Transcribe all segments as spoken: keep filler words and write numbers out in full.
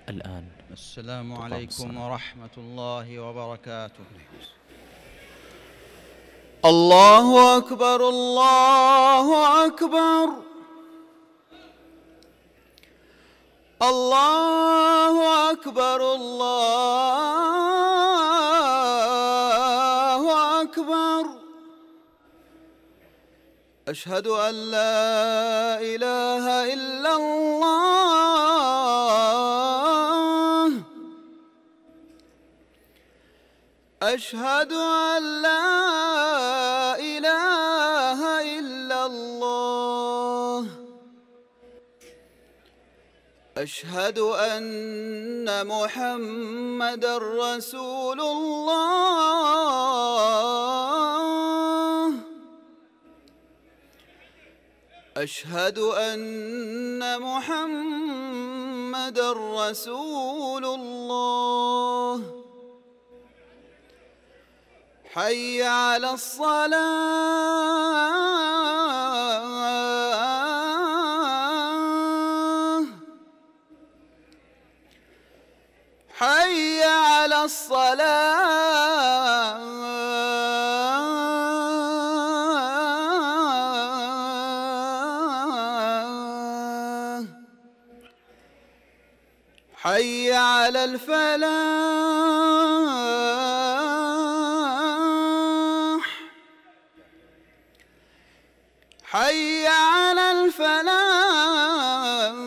الآن. السلام عليكم ورحمة الله وبركاته. الله أكبر الله أكبر الله أكبر الله أكبر. أشهد أن لا إله إلا الله. أشهد أن لا إله إلا الله. أشهد أن محمدًا رسول الله. أشهد أن محمدًا رسول الله. حي على الصلاة. حي على الصلاة. حي على الفلاح. حي على الفلاح.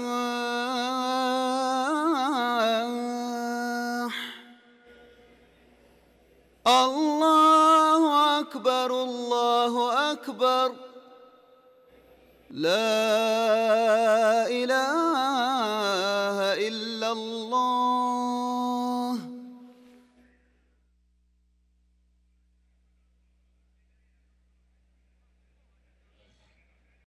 الله أكبر الله أكبر. لا إله إلا الله.